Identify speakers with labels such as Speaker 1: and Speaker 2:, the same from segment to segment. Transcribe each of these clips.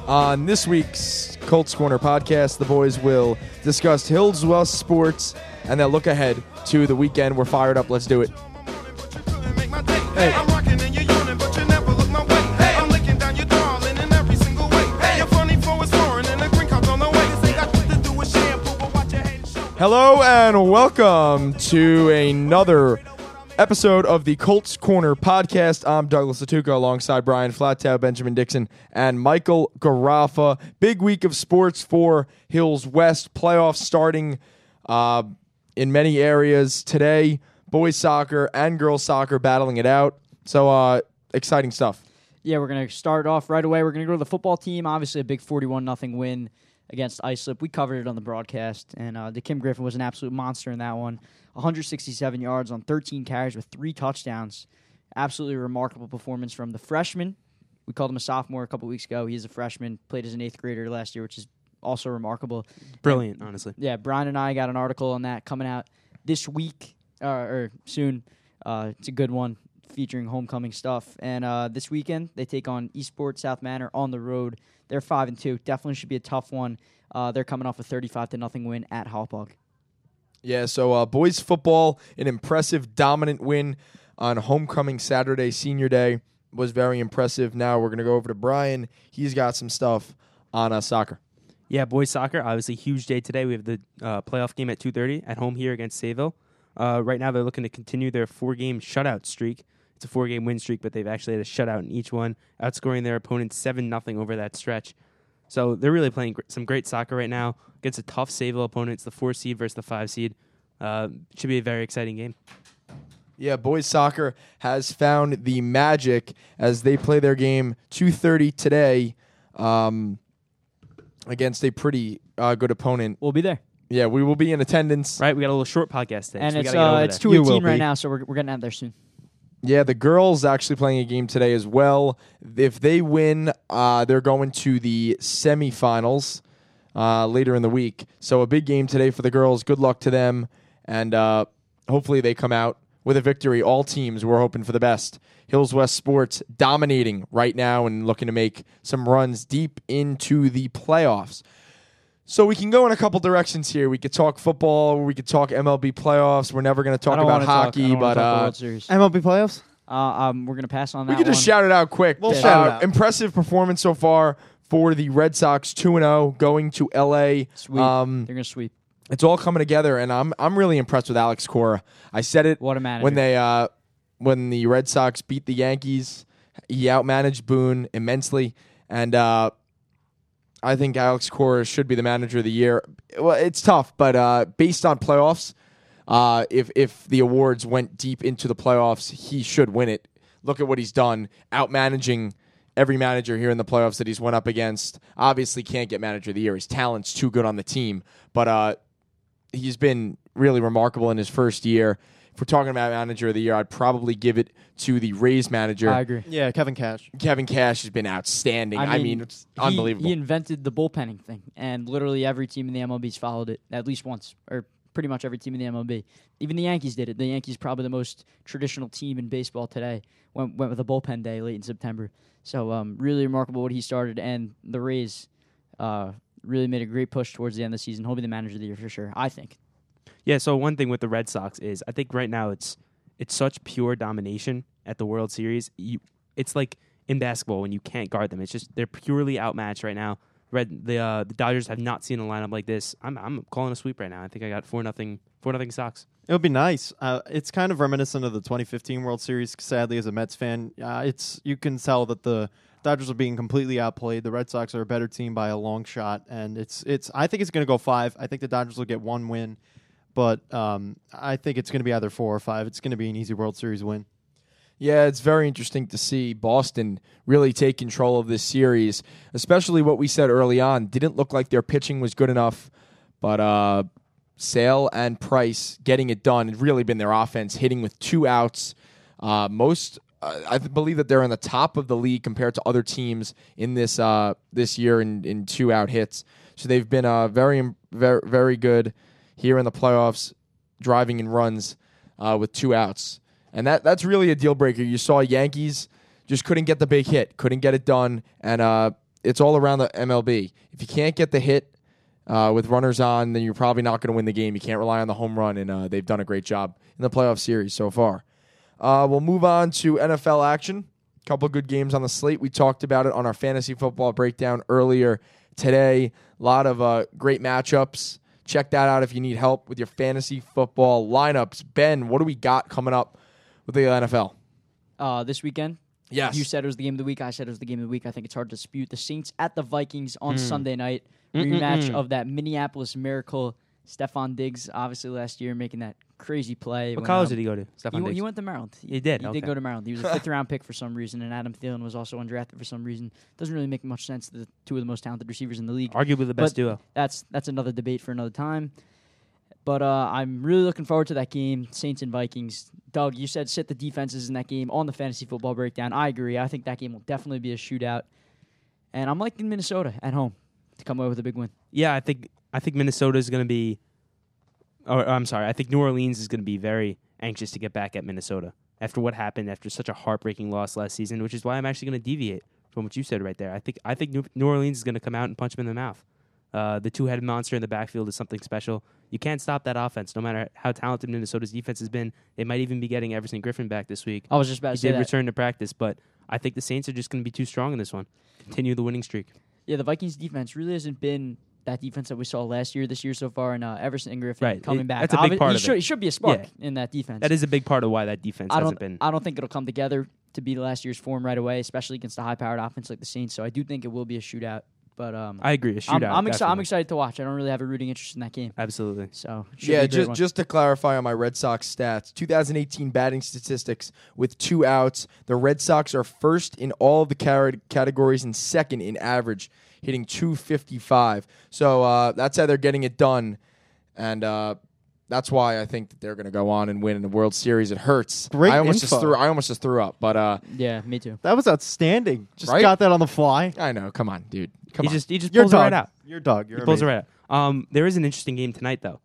Speaker 1: On this week's Colts Corner podcast, the boys will discuss Hills West sports and then look ahead to the weekend. We're fired up. Let's do it. Hey. Hello and welcome to another episode of the Colts Corner podcast. I'm Douglas Latuca alongside Brian Flattow, Benjamin Dixon, and Michael Garaffa. Big week of sports for Hills West. Playoffs starting in many areas today. Boys soccer and girls soccer battling it out. So exciting stuff.
Speaker 2: Yeah, we're going to start off right away. We're going to go to the football team. Obviously a big 41-0 win against Islip. We covered it on the broadcast, and Kim Griffin was an absolute monster in that one. 167 yards on 13 carries with 3 touchdowns. Absolutely remarkable performance from the freshman. We called him a sophomore a couple weeks ago. He's a freshman, played as an 8th grader last year, which is also remarkable.
Speaker 3: Brilliant, honestly.
Speaker 2: Yeah, Brian and I got an article on that coming out this week, or soon. It's a good one, featuring homecoming stuff. And this weekend, they take on Eastport South Manor on the road. They're 5-2. Definitely should be a tough one. They're coming off a 35-0 win at Hauppauge.
Speaker 1: Yeah, so boys football, an impressive, dominant win on homecoming Saturday, senior day, was very impressive. Now we're going to go over to Brian. He's got some stuff on soccer.
Speaker 3: Yeah, boys soccer, obviously huge day today. We have the playoff game at 2:30 at home here against Sayville. Right now they're looking to continue their 4-game shutout streak. It's a 4-game win streak, but they've actually had a shutout in each one, outscoring their opponents 7-0 over that stretch. So they're really playing some great soccer right now against a tough Sayville opponent. It's the 4 seed versus the 5 seed. Should be a very exciting game.
Speaker 1: Yeah, boys soccer has found the magic as they play their game 2:30 today against a pretty good opponent.
Speaker 2: We'll be there.
Speaker 1: Yeah, we will be in attendance.
Speaker 3: Right, we got a little short podcast today.
Speaker 2: And
Speaker 3: so
Speaker 2: it's 2:18 right now, so we're getting out there soon.
Speaker 1: Yeah, the girls actually playing a game today as well. If they win, they're going to the semifinals later in the week. So a big game today for the girls. Good luck to them. And hopefully they come out with a victory. All teams, we're hoping for the best. Hills West Sports dominating right now and looking to make some runs deep into the playoffs. So we can go in a couple directions here. We could talk football. We could talk MLB playoffs. We're never going to talk about hockey, but
Speaker 4: MLB playoffs.
Speaker 2: We're going to pass on that.
Speaker 1: We could just shout it out quick.
Speaker 4: We'll shout it out.
Speaker 1: Impressive performance so far for the Red Sox, 2-0, going to LA.
Speaker 2: Sweep. They're going to sweep.
Speaker 1: It's all coming together, and I'm really impressed with Alex Cora. I said it
Speaker 2: What a manager.
Speaker 1: when the Red Sox beat the Yankees. He outmanaged Boone immensely, and I think Alex Cora should be the manager of the year. Well, it's tough, but based on playoffs, if the awards went deep into the playoffs, he should win it. Look at what he's done, outmanaging every manager here in the playoffs that he's went up against. Obviously can't get manager of the year. His talent's too good on the team, but he's been really remarkable in his first year. If we're talking about manager of the year, I'd probably give it to the Rays manager.
Speaker 2: I agree.
Speaker 4: Yeah, Kevin Cash.
Speaker 1: Kevin Cash has been outstanding. I mean it's unbelievable.
Speaker 2: He invented the bullpenning thing, and literally every team in the MLB's followed it at least once, or pretty much every team in the MLB. Even the Yankees did it. The Yankees probably the most traditional team in baseball today. Went with a bullpen day late in September. So really remarkable what he started, and the Rays really made a great push towards the end of the season. He'll be the manager of the year for sure, I think.
Speaker 3: Yeah, so one thing with the Red Sox is I think right now it's such pure domination at the World Series. It's like in basketball when you can't guard them. It's just they're purely outmatched right now. The Dodgers have not seen a lineup like this. I'm calling a sweep right now. I think I got 4-0 Sox.
Speaker 4: It would be nice. It's kind of reminiscent of the 2015 World Series. Sadly, as a Mets fan, you can tell that the Dodgers are being completely outplayed. The Red Sox are a better team by a long shot, and I think it's going to go 5. I think the Dodgers will get 1 win, but I think it's going to be either 4 or 5. It's going to be an easy World Series win.
Speaker 1: Yeah, it's very interesting to see Boston really take control of this series, especially what we said early on. Didn't look like their pitching was good enough, but Sale and Price getting it done. It's really been their offense, hitting with 2 outs. I believe that they're on the top of the league compared to other teams in this year in 2-out hits. So they've been very, very, very good here in the playoffs, driving in runs with 2 outs. And that's really a deal breaker. You saw Yankees just couldn't get the big hit, couldn't get it done, and it's all around the MLB. If you can't get the hit with runners on, then you're probably not going to win the game. You can't rely on the home run, and they've done a great job in the playoff series so far. We'll move on to NFL action. A couple good games on the slate. We talked about it on our fantasy football breakdown earlier today. A lot of great matchups. Check that out if you need help with your fantasy football lineups. Ben, what do we got coming up with the NFL?
Speaker 2: This weekend?
Speaker 1: Yes.
Speaker 2: You said it was the game of the week. I said it was the game of the week. I think it's hard to dispute. The Saints at the Vikings on Sunday night. Rematch of that Minneapolis Miracle. Stephon Diggs, obviously last year, making that crazy play.
Speaker 3: What college did he go to? Stephon Diggs?
Speaker 2: He went to Maryland.
Speaker 3: He did?
Speaker 2: He
Speaker 3: Okay.
Speaker 2: did go to Maryland. He was a fifth-round pick for some reason, and Adam Thielen was also undrafted for some reason. Doesn't really make much sense. The two of the most talented receivers in the league.
Speaker 3: Arguably the best
Speaker 2: But
Speaker 3: duo.
Speaker 2: That's another debate for another time. But I'm really looking forward to that game, Saints and Vikings. Doug, you said sit the defenses in that game on the fantasy football breakdown. I agree. I think that game will definitely be a shootout. And I'm liking Minnesota at home to come away with a big win.
Speaker 3: Yeah, I think Minnesota is going to be. Or I'm sorry, I think New Orleans is going to be very anxious to get back at Minnesota after what happened after such a heartbreaking loss last season, which is why I'm actually going to deviate from what you said right there. I think New Orleans is going to come out and punch them in the mouth. The two-headed monster in the backfield is something special. You can't stop that offense, no matter how talented Minnesota's defense has been. They might even be getting Everson Griffin back this week.
Speaker 2: I was just about to
Speaker 3: He
Speaker 2: say
Speaker 3: did
Speaker 2: that.
Speaker 3: return to practice, but I think the Saints are just going to be too strong in this one. Continue the winning streak.
Speaker 2: Yeah, the Vikings defense really hasn't been that defense that we saw last year, this year so far, and Everson Griffin
Speaker 3: Right.
Speaker 2: coming back.
Speaker 3: That's a big part of it.
Speaker 2: He should be a spark in that defense.
Speaker 3: That is a big part of why that defense hasn't been.
Speaker 2: I don't think it'll come together to be last year's form right away, especially against a high-powered offense like the Saints. So I do think it will be a shootout. But
Speaker 3: I agree, a shootout.
Speaker 2: I'm
Speaker 3: definitely.
Speaker 2: excited to watch. I don't really have a rooting interest in that game.
Speaker 3: Absolutely.
Speaker 2: So
Speaker 1: Yeah, just to clarify on my Red Sox stats, 2018 batting statistics with 2 outs. The Red Sox are first in all of the categories and second in average, hitting .255. So that's how they're getting it done, and that's why I think that they're going to go on and win in the World Series. It hurts.
Speaker 4: Great
Speaker 1: I almost
Speaker 4: info.
Speaker 1: just threw up, but
Speaker 2: Yeah, me too.
Speaker 4: That was outstanding. Just
Speaker 1: Right?
Speaker 4: got that on the fly.
Speaker 1: I know. Come on, dude. Come
Speaker 3: He
Speaker 1: on.
Speaker 3: just
Speaker 4: You're
Speaker 3: pulls it right
Speaker 4: Doug.
Speaker 3: out.
Speaker 4: You're Doug. You're
Speaker 3: He pulls it
Speaker 4: amazing.
Speaker 3: right out. There is an interesting game tonight, though,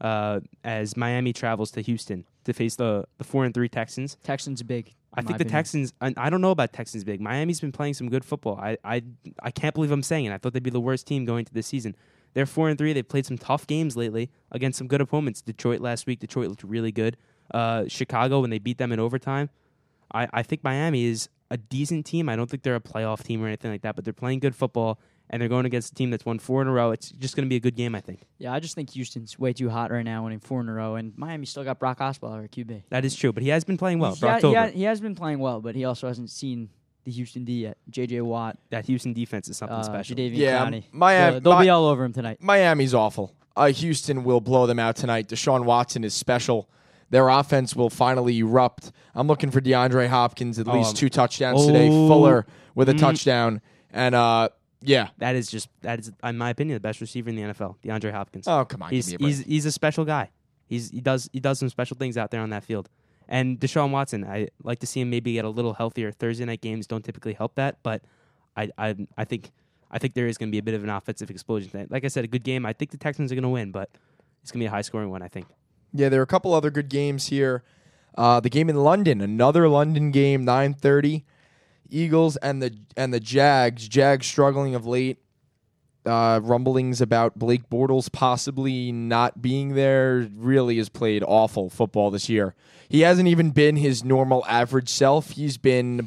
Speaker 3: as Miami travels to Houston to face the 4-3 Texans.
Speaker 2: Texans big.
Speaker 3: I think the Texans. I don't know about Texans big. Miami's been playing some good football. I can't believe I'm saying it. I thought they'd be the worst team going into this season. They're 4-3. They've played some tough games lately against some good opponents. Detroit last week. Detroit looked really good. Chicago when they beat them in overtime. I think Miami is a decent team. I don't think they're a playoff team or anything like that, but they're playing good football, and they're going against a team that's won 4 in a row. It's just going to be a good game, I think.
Speaker 2: Yeah, I just think Houston's way too hot right now, winning 4 in a row, and Miami still got Brock Osweiler at QB.
Speaker 3: That is true, but he has been playing well.
Speaker 2: He has been playing well, but he also hasn't seen the Houston D yet. J.J. Watt,
Speaker 3: That Houston defense is something special.
Speaker 2: Jadeveon
Speaker 1: Yeah,
Speaker 2: Clowney.
Speaker 1: Miami-
Speaker 2: They'll be all over him tonight.
Speaker 1: Miami's awful. Houston will blow them out tonight. Deshaun Watson is special. Their offense will finally erupt. I'm looking for DeAndre Hopkins, at least 2 touchdowns today. Fuller with a touchdown. And, yeah.
Speaker 3: That is, in my opinion, the best receiver in the NFL, DeAndre Hopkins.
Speaker 1: Oh, come on.
Speaker 3: He's
Speaker 1: give me a break.
Speaker 3: he's a special guy. He does some special things out there on that field. And Deshaun Watson, I like to see him maybe get a little healthier. Thursday night games don't typically help that, but I think there is going to be a bit of an offensive explosion tonight. Like I said, a good game. I think the Texans are going to win, but it's going to be a high-scoring one, I think.
Speaker 1: Yeah, there are a couple other good games here. The game in London, another London game, 9:30. Eagles and the Jags. Jags struggling of late. Rumblings about Blake Bortles possibly not being there. Really has played awful football this year. He hasn't even been his normal average self. He's been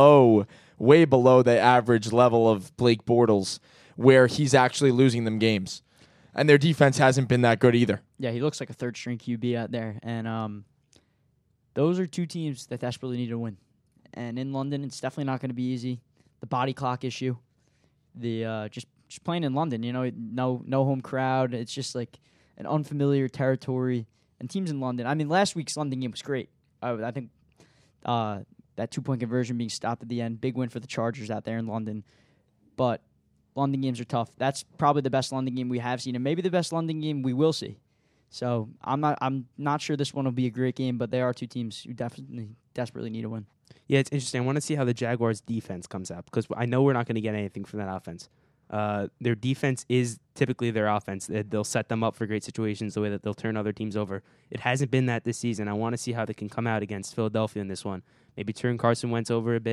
Speaker 1: way below the average level of Blake Bortles, where he's actually losing them games. And their defense hasn't been that good either.
Speaker 2: Yeah, he looks like a third-string QB out there, and those are 2 teams that desperately need to win. And in London, it's definitely not going to be easy. The body clock issue, the just playing in London, no home crowd. It's just like an unfamiliar territory. And teams in London, I mean, last week's London game was great. I think that 2-point conversion being stopped at the end, big win for the Chargers out there in London. But London games are tough. That's probably the best London game we have seen, and maybe the best London game we will see. So I'm not sure this one will be a great game, but they are 2 teams who desperately need to win.
Speaker 3: Yeah, it's interesting. I want to see how the Jaguars' defense comes out because I know we're not going to get anything from that offense. Their defense is typically their offense. They'll set them up for great situations the way that they'll turn other teams over. It hasn't been that this season. I want to see how they can come out against Philadelphia in this one. Maybe turn Carson Wentz over a bit,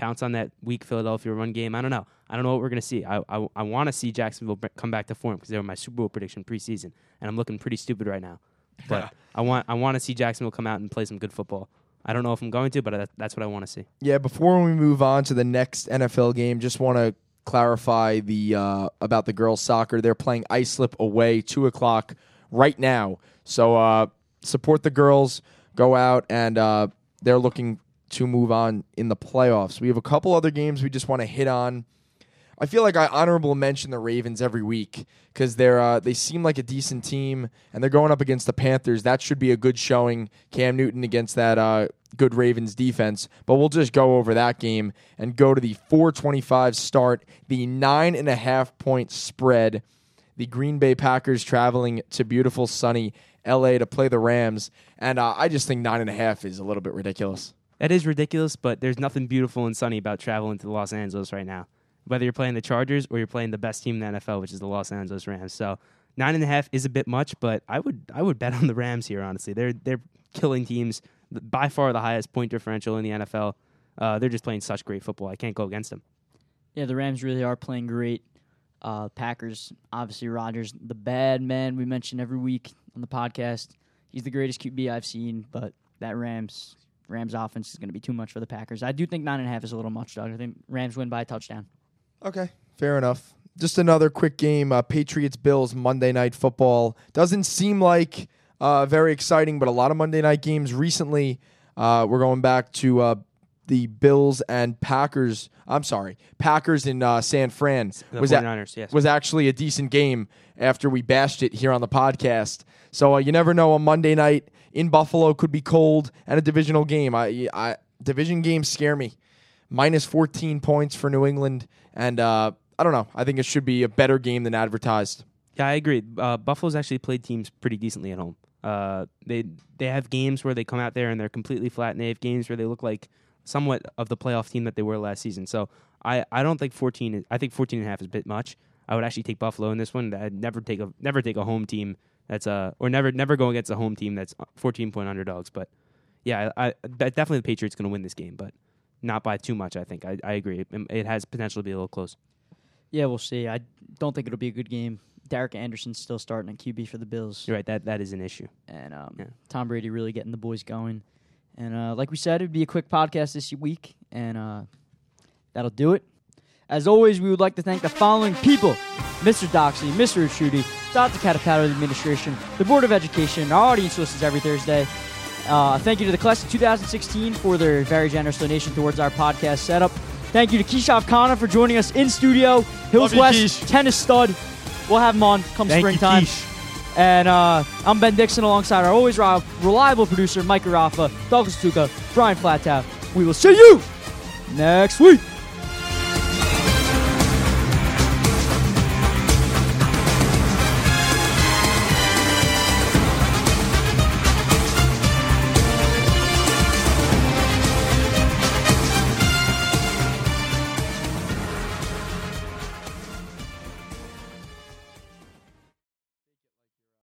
Speaker 3: pounce on that weak Philadelphia run game. I don't know. I don't know what we're going to see. I want to see Jacksonville come back to form because they were my Super Bowl prediction preseason, and I'm looking pretty stupid right now. But I want to see Jacksonville come out and play some good football. I don't know if I'm going to, but that's what I want to see.
Speaker 1: Yeah, before we move on to the next NFL game, just want to clarify about the girls' soccer. They're playing Islip away, 2:00 right now. So support the girls. Go out, and they're looking to move on in the playoffs. We have a couple other games we just want to hit on. I feel like I honorable mention the Ravens every week because they seem like a decent team, and they're going up against the Panthers. That should be a good showing. Cam Newton against that good Ravens defense. But we'll just go over that game and go to the 4:25 start, the 9.5-point spread. The Green Bay Packers traveling to beautiful sunny L.A. to play the Rams, and I just think 9.5 is a little bit ridiculous.
Speaker 3: That is ridiculous, but there's nothing beautiful and sunny about traveling to Los Angeles right now. Whether you're playing the Chargers or you're playing the best team in the NFL, which is the Los Angeles Rams. So 9.5 is a bit much, but I would bet on the Rams here. Honestly, they're killing teams, by far the highest point differential in the NFL. They're just playing such great football. I can't go against them.
Speaker 2: Yeah, the Rams really are playing great. Packers, obviously Rodgers, the bad man we mention every week on the podcast. He's the greatest QB I've seen, but that Rams offense is going to be too much for the Packers. I do think 9.5 is a little much, Doug. I think Rams win by a touchdown.
Speaker 1: Okay, fair enough. Just another quick game, Patriots-Bills Monday Night Football. Doesn't seem like very exciting, but a lot of Monday night games recently. We're going back to the Bills and Packers. I'm sorry, Packers in San Fran.
Speaker 3: The 49ers, yes.
Speaker 1: Was actually a decent game after we bashed it here on the podcast. So you never know. A Monday night in Buffalo could be cold, and a divisional game. Division games scare me. Minus 14 points for New England, and I don't know. I think it should be a better game than advertised.
Speaker 3: Yeah, I agree. Buffalo's actually played teams pretty decently at home. They have games where they come out there and they're completely flat, and they have games where they look like somewhat of the playoff team that they were last season. So I don't think 14. I think 14.5 is a bit much. I would actually take Buffalo in this one. I'd never take a home team that's or never go against a home team that's 14-point underdogs. But yeah, definitely the Patriots going to win this game, but not by too much. I think I agree. It has potential to be a little close.
Speaker 2: Yeah, we'll see. I don't think it'll be a good game. Derek Anderson's still starting at QB for the Bills.
Speaker 3: You're right. That is an issue.
Speaker 2: And Tom Brady really getting the boys going. And like we said, it would be a quick podcast this week, and that'll do it. As always, we would like to thank the following people: Mr. Doxley, Mr. Uchuti, Dr. Catapato, the administration, the Board of Education, our audience listens every Thursday. Thank you to the class of 2016 for their very generous donation towards our podcast setup. Thank you to Keyshav Khanna for joining us in studio. Hills West, tennis stud. We'll have him on come springtime. And I'm Ben Dixon alongside our always reliable producer, Mike Arafa, Douglas Tuca, Brian Flatow. We will see you next week.